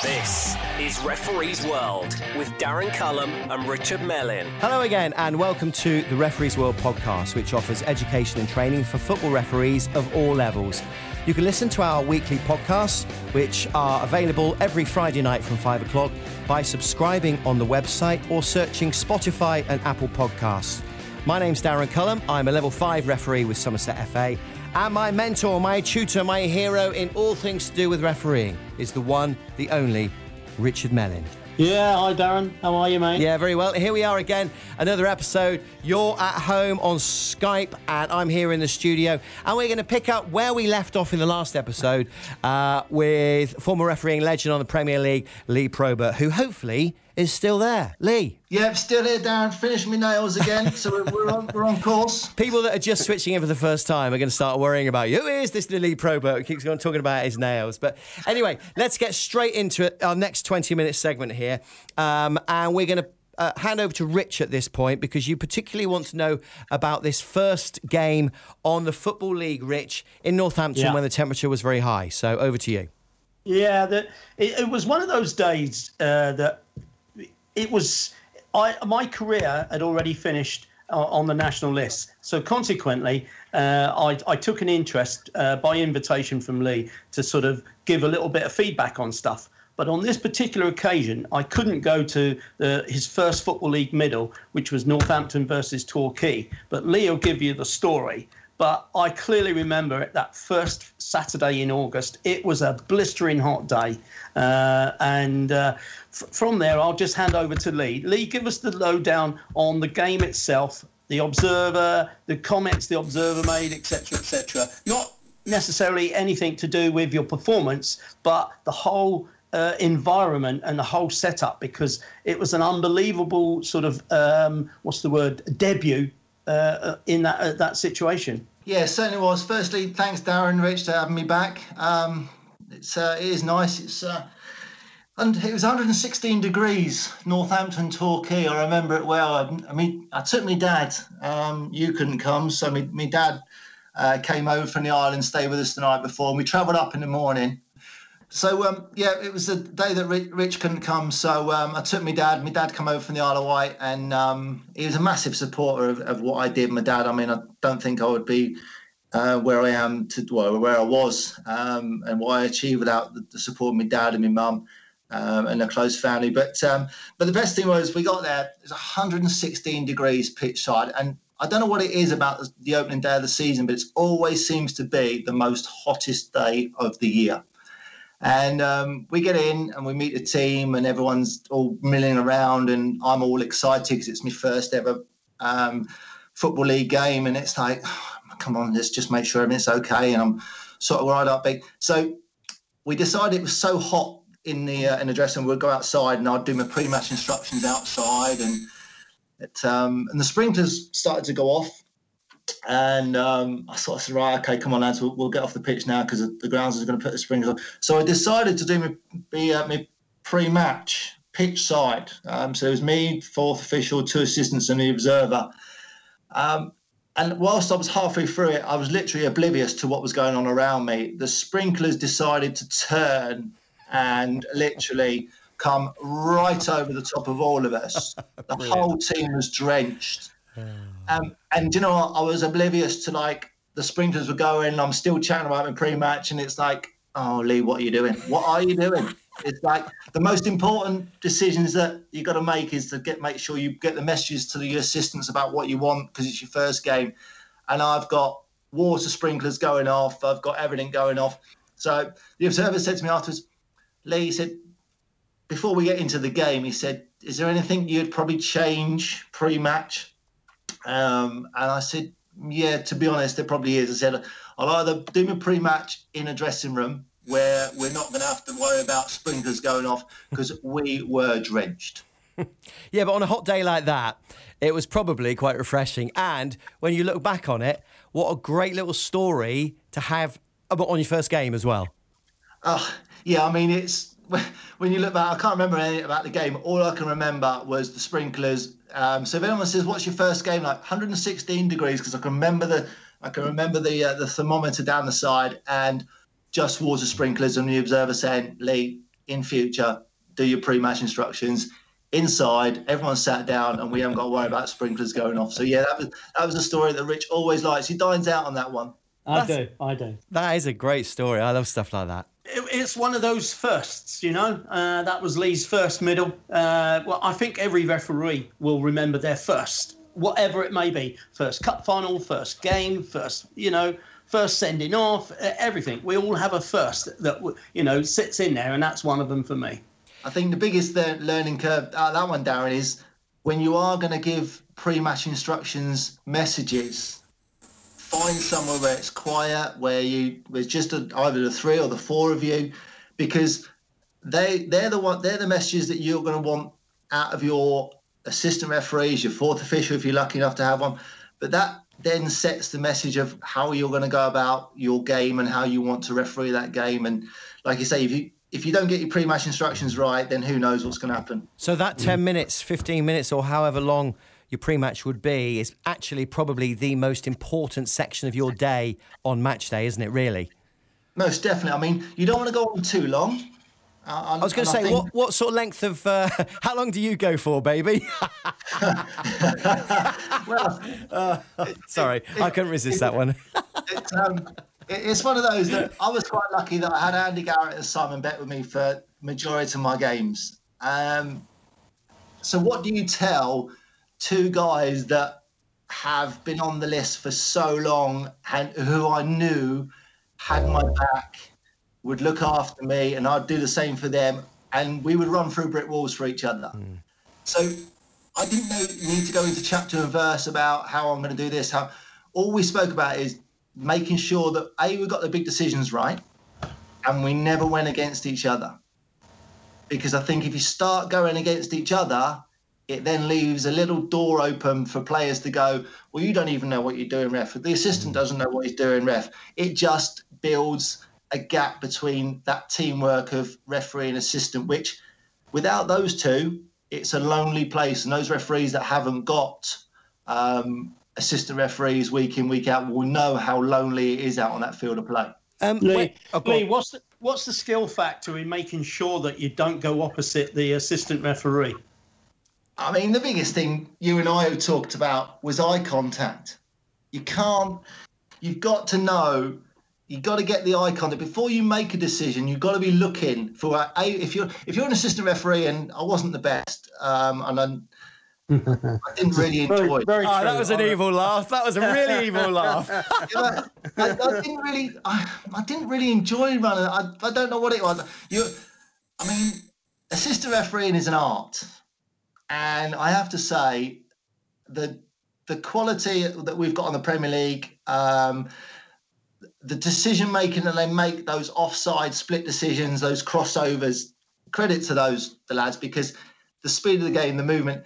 This is Referee's World with Darren Cullum and Richard Mellin. Hello again and welcome to the Referee's World podcast, which offers education and training for football referees of all levels. You can listen to our weekly podcasts, which are available every Friday night from 5 o'clock by subscribing on the website or searching Spotify and Apple Podcasts. My name's Darren Cullum. I'm a level 5 referee with Somerset FA. And my mentor, my tutor, my hero in all things to do with refereeing is the one, the only, Richard Mellin. Yeah, hi Darren. How are you, mate? Yeah, very well. Here we are again, another episode. You're at home on Skype and I'm here in the studio. And we're going to pick up where we left off in the last episode with former refereeing legend on the Premier League, Lee Probert, who hopefully is still there. Lee? Yep, still here, Darren. Finished my nails again, so we're on course. People that are just switching in for the first time are going to start worrying about you. Who is this Lee Probert who keeps on talking about his nails? But anyway, let's get straight into it, our next 20-minute segment here. And we're going to hand over to Rich at this point because you particularly want to know about this first game on the Football League, Rich, in Northampton when the temperature was very high. So over to you. Yeah, it was one of those days that it was. My career had already finished on the national list, so consequently, I took an interest by invitation from Lee to sort of give a little bit of feedback on stuff. But on this particular occasion, I couldn't go to his first Football League middle, which was Northampton versus Torquay. But Lee will give you the story. But I clearly remember it, that first Saturday in August. It was a blistering hot day. From there, I'll just hand over to Lee. Lee, give us the lowdown on the game itself, the Observer, the comments the Observer made, etc., etc. Not necessarily anything to do with your performance, but the whole environment and the whole setup, because it was an unbelievable sort of, debut in that situation. Yeah, certainly was. Firstly, thanks, Darren, Rich, for having me back. It is nice. And it was 116 degrees, Northampton, Torquay. I remember it well. I mean, I took my dad. You couldn't come, so my dad came over from the island, stayed with us the night before, and we travelled up in the morning. So, it was the day that Rich couldn't come, so I took my dad. My dad came over from the Isle of Wight, and he was a massive supporter of what I did. My dad, I mean, I don't think I would be where I am, where I was, and what I achieved without the support of my dad and my mum and a close family. But the best thing was we got there, it was 116 degrees pitch side, and I don't know what it is about the opening day of the season, but it always seems to be the most hottest day of the year. And we get in and we meet the team and everyone's all milling around and I'm all excited because it's my first ever Football League game. And it's like, oh, come on, let's just make sure everything's okay. And I'm sort of right up big. So we decided it was so hot in the dressing room, we'd go outside and I'd do my pre-match instructions outside. And the sprinklers started to go off. And I sort of said, right, okay, come on, lads, we'll get off the pitch now because the grounds are going to put the sprinklers on. So I decided to do my pre-match pitch side. So it was me, fourth official, 2 assistants and the observer. And whilst I was halfway through it, I was literally oblivious to what was going on around me. The sprinklers decided to turn and literally come right over the top of all of us. The whole team was drenched. And you know what? I was oblivious to like the sprinklers were going. I'm still chatting about my pre-match, and it's like, oh Lee, what are you doing? What are you doing? It's like the most important decisions that you got to make is to make sure you get the messages to your assistants about what you want because it's your first game. And I've got water sprinklers going off. I've got everything going off. So the observer said to me afterwards, Lee, he said, before we get into the game, he said, is there anything you'd probably change pre-match? And I said, yeah, to be honest, there probably is. I said, I'll either do my pre-match in a dressing room where we're not going to have to worry about sprinklers going off because we were drenched. Yeah, but on a hot day like that, it was probably quite refreshing. And when you look back on it, what a great little story to have on your first game as well. Yeah, I mean, it's when you look back, I can't remember anything about the game. All I can remember was the sprinklers. So if anyone says, "What's your first game like?" 116 degrees, because I can remember the thermometer down the side and just water sprinklers, and the observer saying, "Lee, in future, do your pre-match instructions inside. Everyone sat down, and we haven't got to worry about sprinklers going off. So yeah, that was a story that Rich always likes. He dines out on that one. I do. That is a great story. I love stuff like that. It's one of those firsts, you know. That was Lee's first medal. Well, I think every referee will remember their first, whatever it may be. First cup final, first game, first sending off, everything. We all have a first that, sits in there, and that's one of them for me. I think the biggest learning curve out of that one, Darren, is when you are going to give pre-match instructions messages, find somewhere where it's quiet, where there's just either the three or the four of you, because they're the messages that you're going to want out of your assistant referees, your fourth official if you're lucky enough to have one. But that then sets the message of how you're going to go about your game and how you want to referee that game. And like you say, if you don't get your pre-match instructions right, then who knows what's going to happen. So that 10 minutes, 15 minutes, or however long your pre-match would be is actually probably the most important section of your day on match day, isn't it, really? Most definitely. I mean, you don't want to go on too long. I was going to say, what sort of length of... how long do you go for, baby? Sorry, I couldn't resist that one. It's one of those that I was quite lucky that I had Andy Garrett and Simon Beck with me for majority of my games. So what do you tell two guys that have been on the list for so long and who I knew had my back, would look after me, and I'd do the same for them, and we would run through brick walls for each other. So I didn't need to go into chapter and verse about how I'm going to do this. All we spoke about is making sure that we got the big decisions right, and we never went against each other. Because I think if you start going against each other, it then leaves a little door open for players to go, well, you don't even know what you're doing, ref. The assistant doesn't know what he's doing, ref. It just builds a gap between that teamwork of referee and assistant, which without those two, it's a lonely place. And those referees that haven't got assistant referees week in, week out will know how lonely it is out on that field of play. Lee, what's the skill factor in making sure that you don't go opposite the assistant referee? I mean, the biggest thing you and I have talked about was eye contact. You've got to know, you've got to get the eye contact. Before you make a decision, you've got to be looking for, if you're an assistant referee, and I wasn't the best, and I didn't really enjoy it. That was an evil laugh. That was a really evil laugh. I didn't really enjoy running. I don't know what it was. Assistant refereeing is an art. And I have to say, the quality that we've got on the Premier League, the decision-making that they make, those offside split decisions, those crossovers, credit to the lads, because the speed of the game, the movement,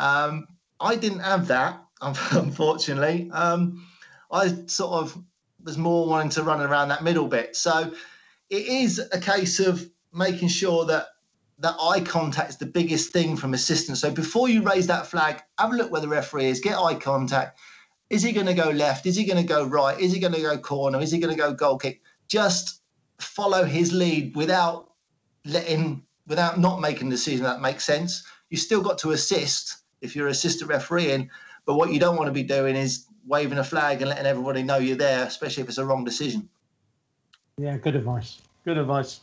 I didn't have that, unfortunately. I sort of was more wanting to run around that middle bit. So it is a case of making sure that eye contact is the biggest thing from assistants. So before you raise that flag, have a look where the referee is, get eye contact. Is he going to go left? Is he going to go right? Is he going to go corner? Is he going to go goal kick? Just follow his lead without not making a decision that makes sense. You still got to assist if you're assistant refereeing, but what you don't want to be doing is waving a flag and letting everybody know you're there, especially if it's a wrong decision. Yeah, good advice. Good advice.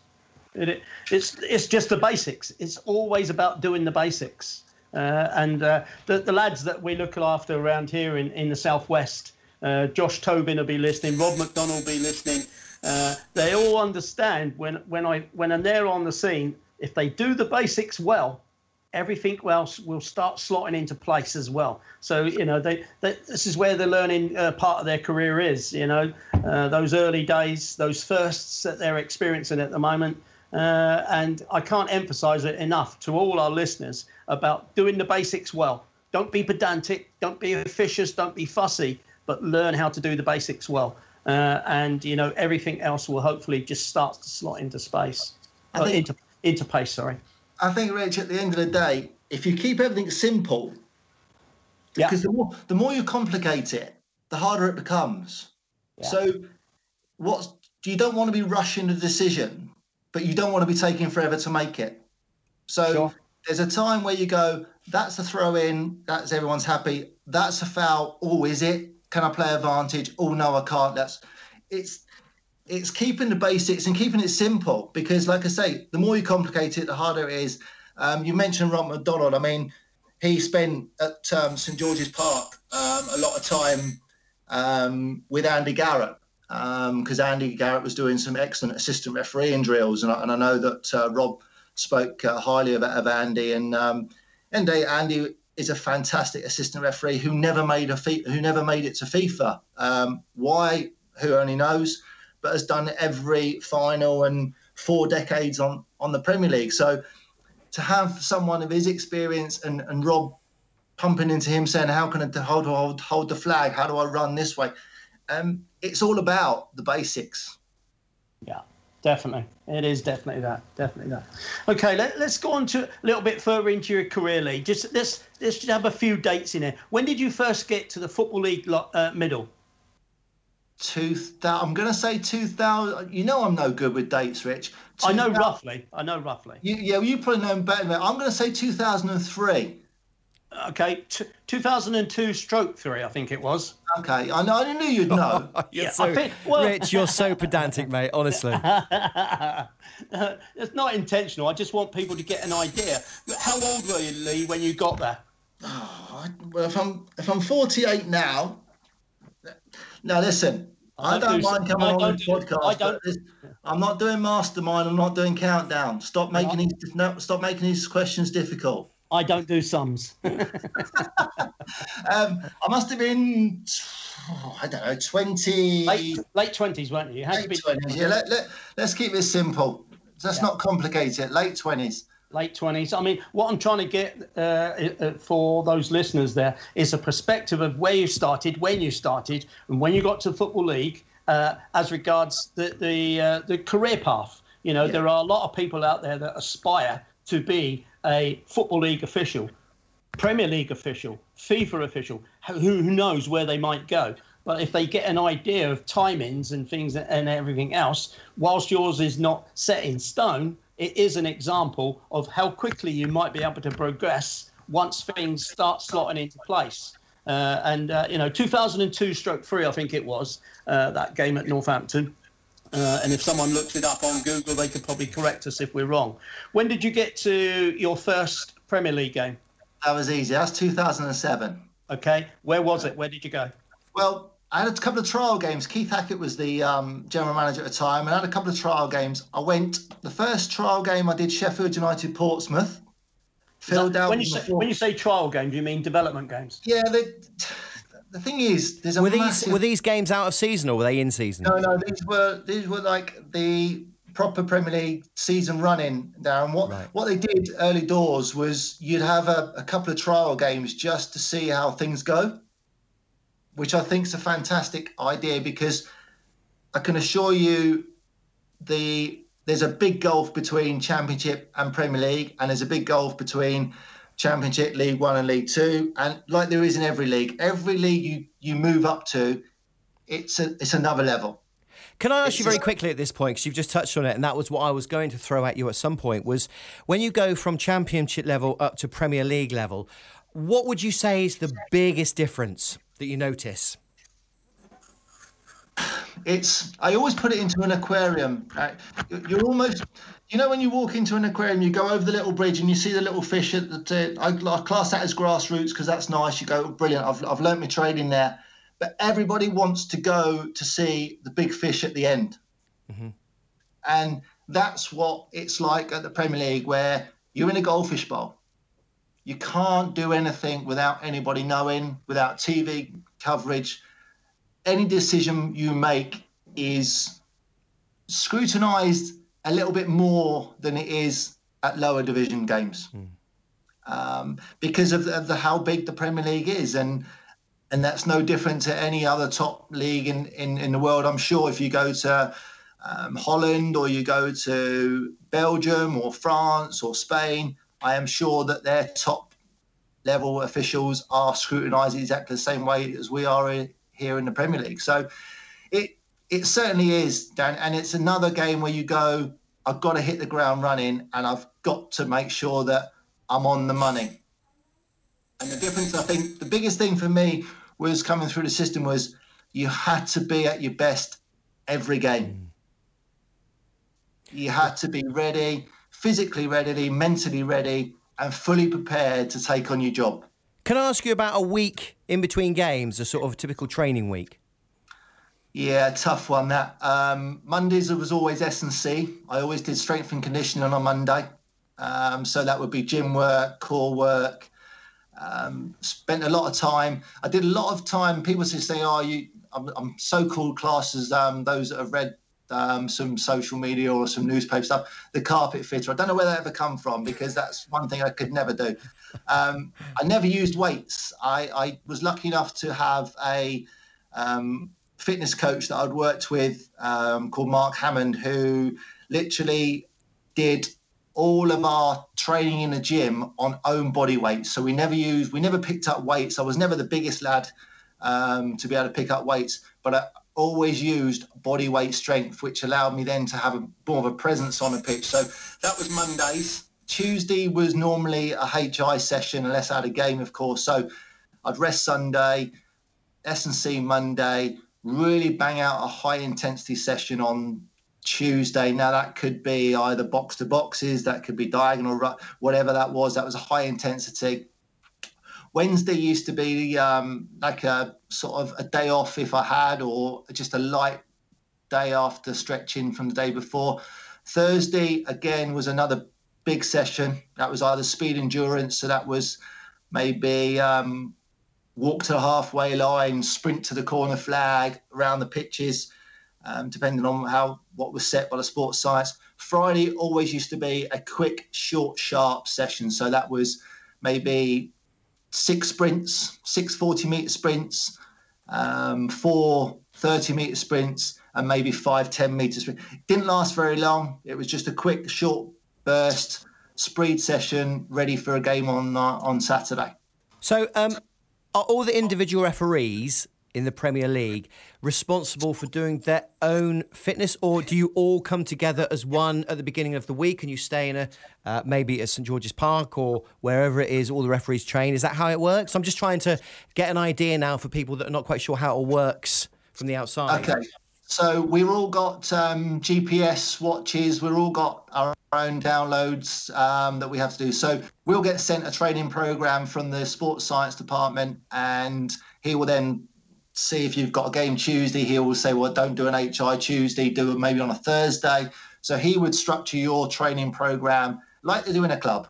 It's just the basics. It's always about doing the basics. The lads that we look after around here in the southwest, Josh Tobin will be listening, Rob McDonald will be listening. They all understand when they're on the scene, if they do the basics well, everything else will start slotting into place as well. So this is where the learning part of their career is. Those early days, those firsts that they're experiencing at the moment. And I can't emphasize it enough to all our listeners about doing the basics well. Don't be pedantic, don't be officious, don't be fussy, but learn how to do the basics well. Everything else will hopefully just start to slot into space. Into pace, sorry. I think, Rich, at the end of the day, if you keep everything simple, because the more you complicate it, the harder it becomes. Yeah. So you don't want to be rushing a decision, but you don't want to be taking forever to make it. So Sure. There's a time where you go, that's a throw in, that's everyone's happy. That's a foul. Oh, is it? Can I play advantage? Oh, no, I can't. It's keeping the basics and keeping it simple, because, like I say, the more you complicate it, the harder it is. You mentioned Ron McDonald. I mean, he spent at St George's Park a lot of time with Andy Garrett, because Andy Garrett was doing some excellent assistant refereeing drills, and I know that Rob spoke highly of Andy, and Andy is a fantastic assistant referee who never made it to FIFA. Why? Who only knows? But has done every final and 4 decades on the Premier League. So to have someone of his experience and Rob pumping into him saying, how can I hold the flag? How do I run this way? It's all about the basics. Yeah, definitely. It is definitely that. Okay, let's go on to a little bit further into your career, Lee. Just let's just have a few dates in here. When did you first get to the Football League middle? I'm going to say 2000. You know I'm no good with dates, Rich. I know roughly. You probably know better than me. I'm going to say 2003. Okay, 2002/3, I think it was. Okay, I knew you'd know. Rich, you're so pedantic, mate, honestly. It's not intentional. I just want people to get an idea. How old were you, Lee, when you got there? Well, if I'm 48 now... Now, listen, I don't mind coming on the podcast, but I'm not doing Mastermind. I'm not doing Countdown. Stop making these questions difficult. I don't do sums. I must have been, I don't know, 20... Late 20s, weren't you? Late 20s, yeah. Let's keep this simple. Let's not complicate it. Late 20s. Late 20s. I mean, what I'm trying to get for those listeners there is a perspective of where you started, when you started, and when you got to the Football League as regards the career path. You know, There are a lot of people out there that aspire to be a Football League official, Premier League official, FIFA official. Who knows where they might go? But if they get an idea of timings and things and everything else, whilst yours is not set in stone, it is an example of how quickly you might be able to progress once things start slotting into place. 2002/3, I think it was, that game at Northampton. And if someone looks it up on Google, they could probably correct us if we're wrong. When did you get to your first Premier League game? That was easy. That's 2007. Okay. Where was it? Where did you go? Well, I had a couple of trial games. Keith Hackett was the general manager at the time, and I had a couple of trial games. The first trial game I did Sheffield United Portsmouth. When you say trial game, do you mean development games? Yeah, the thing is, there's a were these games out of season or were they in season? No, these were like the proper Premier League season running, Darren. What they did early doors was you'd have a couple of trial games just to see how things go, which I think is a fantastic idea, because I can assure you there's a big gulf between Championship and Premier League, and there's a big gulf between Championship, League One and League Two. And like there is in every league you move up to, it's another level. Can I ask you very quickly at this point, because you've just touched on it, and that was what I was going to throw at you at some point, was when you go from Championship level up to Premier League level, what would you say is the biggest difference that you notice? I always put it into an aquarium. Right? You're almost, when you walk into an aquarium, you go over the little bridge and you see the little fish I class that as grassroots because that's nice. You go, brilliant, I've learnt my trade in there. But everybody wants to go to see the big fish at the end. Mm-hmm. And that's what it's like at the Premier League, where you're in a goldfish bowl. You can't do anything without anybody knowing, without TV coverage. Any decision you make is scrutinised a little bit more than it is at lower division games, because of how big the Premier League is, and that's no different to any other top league in the world. I'm sure if you go to Holland or you go to Belgium or France or Spain, I am sure that their top level officials are scrutinised exactly the same way as we are here in the Premier League. So it certainly is, Dan, and it's another game where you go, I've got to hit the ground running, and I've got to make sure that I'm on the money. And the difference, I think, the biggest thing for me was coming through the system was you had to be at your best every game. You had to be ready, physically ready, mentally ready, and fully prepared to take on your job. Can I ask you about a week in between games, a sort of typical training week? Yeah, tough one, that. Mondays, it was always S&C. I always did strength and conditioning on a Monday. So that would be gym work, core work. Spent a lot of time. I did a lot of time. People say, I'm so-called classes, those that have read some social media or some newspaper stuff, the carpet fitter. I don't know where that ever come from, because that's one thing I could never do. I never used weights. I was lucky enough to have a fitness coach that I'd worked with called Mark Hammond, who literally did all of our training in the gym on own body weight. So we never picked up weights. I was never the biggest lad to be able to pick up weights, but I always used body weight strength, which allowed me then to have more of a presence on the pitch. So that was Mondays. Tuesday was normally a HI session, unless I had a game, of course. So I'd rest Sunday, S&C Monday, really bang out a high intensity session on Tuesday. Now that could be either box to boxes, that could be diagonal, whatever that was a high intensity. Wednesday used to be like a sort of a day off if I had, or just a light day after stretching from the day before. Thursday again was another big session. That was either speed endurance, so that was maybe walk to the halfway line, sprint to the corner flag, around the pitches, depending on what was set by the sports science. Friday always used to be a quick, short, sharp session. So that was maybe 6 sprints, 6 40-metre sprints, 4 30-metre sprints, and maybe 5 10-metre sprints. Didn't last very long. It was just a quick, short burst, speed session, ready for a game on Saturday. So are all the individual referees in the Premier League responsible for doing their own fitness, or do you all come together as one at the beginning of the week and you stay in maybe at St George's Park or wherever it is all the referees train? Is that how it works? I'm just trying to get an idea now for people that are not quite sure how it all works from the outside. Okay, so we've all got GPS watches. We've all got our own downloads that we have to do. So we'll get sent a training program from the sports science department, and he will then see if you've got a game Tuesday. He will say, well, don't do an HI Tuesday, do it maybe on a Thursday. So he would structure your training program like they do in a club,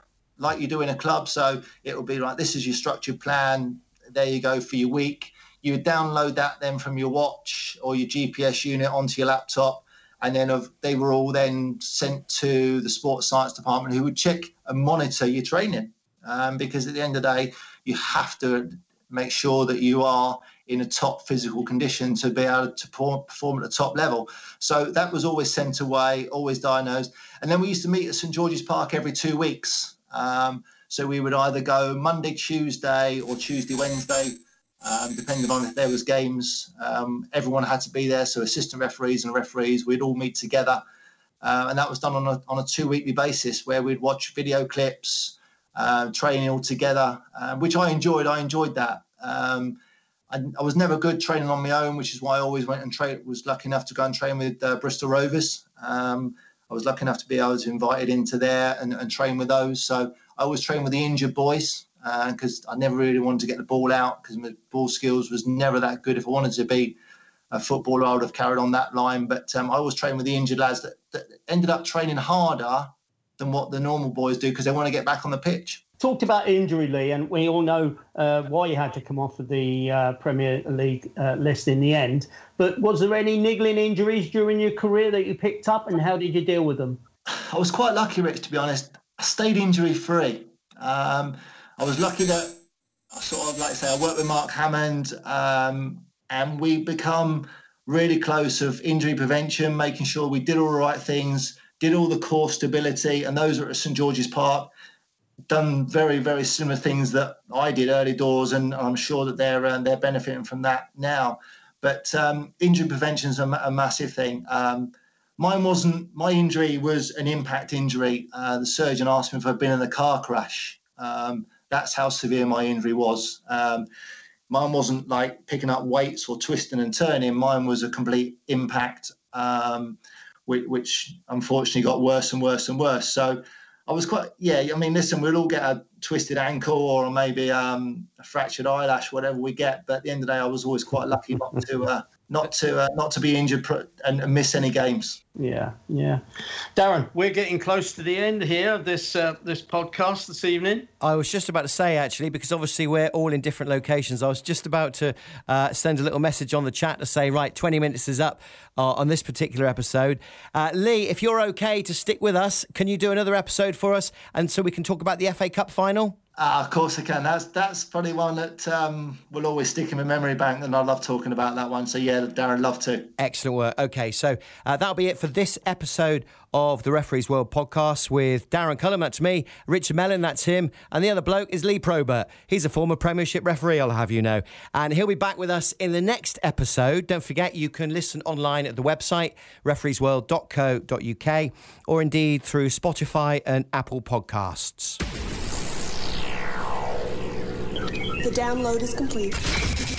So it will be like, this is your structured plan. There you go for your week. You would download that then from your watch or your GPS unit onto your laptop. And then they were all then sent to the sports science department, who would check and monitor your training. Because at the end of the day, you have to make sure that you are in a top physical condition to be able to perform at the top level. So that was always sent away, always diagnosed. And then we used to meet at St George's Park every 2 weeks. So we would either go Monday, Tuesday, or Tuesday, Wednesday, depending on if there was games. Everyone had to be there, so assistant referees and referees, we'd all meet together. And that was done on a 2-weekly basis, where we'd watch video clips, training all together, which I enjoyed. I enjoyed that. I was never good training on my own, which is why I always went and was lucky enough to go and train with Bristol Rovers. I was lucky enough to be able to invited into there and train with those. So I always trained with the injured boys because I never really wanted to get the ball out, because my ball skills was never that good. If I wanted to be a footballer, I would have carried on that line. But I always trained with the injured lads that ended up training harder than what the normal boys do, because they want to get back on the pitch. Talked about injury, Lee, and we all know why you had to come off of the Premier League list in the end. But was there any niggling injuries during your career that you picked up, and how did you deal with them? I was quite lucky, Rich, to be honest. I stayed injury-free. I was lucky that I worked with Mark Hammond, and we become really close of injury prevention, making sure we did all the right things, did all the core stability, and those are at St George's Park. Done very, very similar things that I did early doors, and I'm sure that they're benefiting from that now. But injury prevention is a massive thing. Mine wasn't. My injury was an impact injury. The surgeon asked me if I'd been in a car crash. That's how severe my injury was. Mine wasn't like picking up weights or twisting and turning. Mine was a complete impact, which unfortunately got worse and worse and worse. So I was listen, we'll all get a twisted ankle or maybe a fractured eyelash, whatever we get. But at the end of the day, I was always quite lucky not to be injured and miss any games. Yeah. Darren, we're getting close to the end here of this podcast this evening. I was just about to say, actually, because obviously we're all in different locations, I was just about to send a little message on the chat to say, right, 20 minutes is up on this particular episode. Lee, if you're okay to stick with us, can you do another episode for us and so we can talk about the FA Cup final? Of course I can. That's probably one that will always stick in my memory bank, and I love talking about that one. So, yeah, Darren, love to. Excellent work. Okay, so that'll be it for this episode of the Referees World podcast with Darren Cullum, that's me, Richard Mellon, that's him, and the other bloke is Lee Probert. He's a former Premiership referee, I'll have you know. And he'll be back with us in the next episode. Don't forget, you can listen online at the website, refereesworld.co.uk, or indeed through Spotify and Apple Podcasts. The download is complete.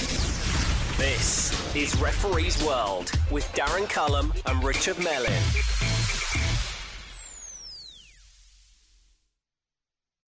This is Referees World with Darren Cullum and Richard Mellon.